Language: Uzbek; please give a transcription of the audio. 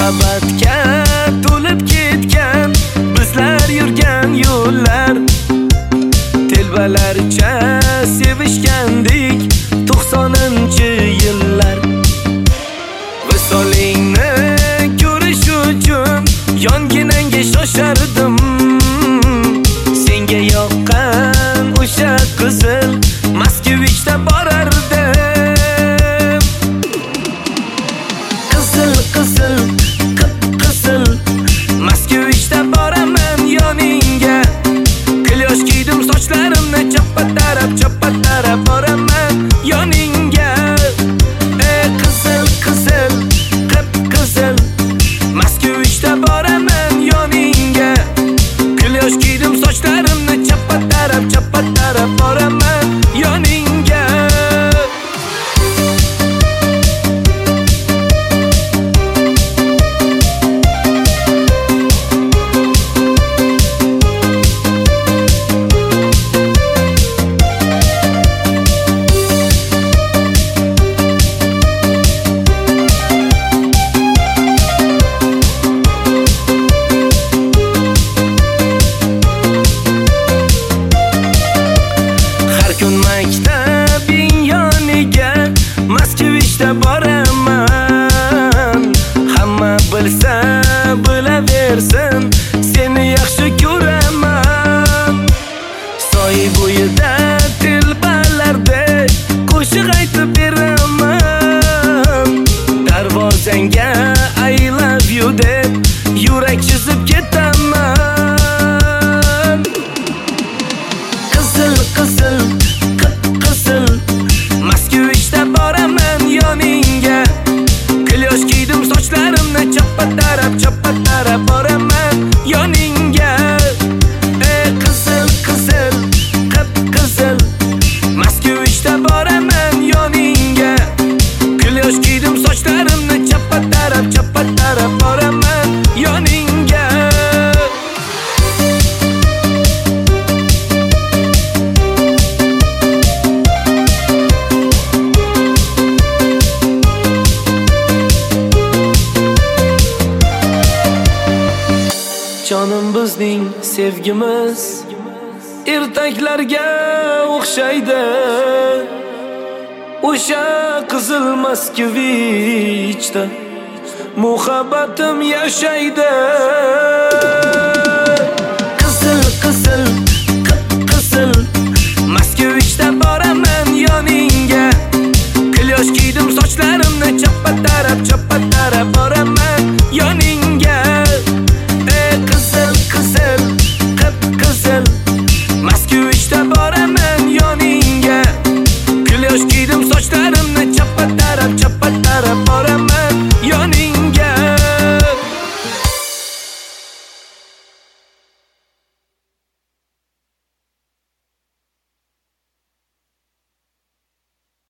muhabbatga to'lib ketgan bizlar yurgan yo'llar, telbalarcha sevishgandik 90-yillar. Visolingni ko'rish uchun yonginangga shoshardim, senga yoqqan o'sha qizil Moskvichda borardim. Qizil qizil qip-qizil Moskvichda boraman yoningga, klyosh kiydim sochlarimni chappa-tarab boraman yoningga. Qizil qizil qip-qizil Moskvichda boraman yoningga, klyosh kiydim sochlarimni chappa-tarab boraman yoningga. Maktabing yoniga Moskvichda boraman, hamma bilsa bilaversin, seni yaxshi ko'raman. Soy bo'yida telbalardek qo'shiq aytib beraman, darvozangga I love you deb yurak chizib ketaman. Qizil qizil qip-qizil Moskvichda boraman yoningga, klyosh kiydim sochlarimni chappa-tarab boraman yoningga. Qizil qizil qip-qizil Moskvichda boraman yoningga, klyosh kiydim sochlarimni chappa-tarab boraman yoningga. Jonim bizning sevgimiz ertaklarga o'xshaydi, o'sha qizil Moskvichda muhabbatim yashaydi. Qizil qizil qip-qizil Moskvichda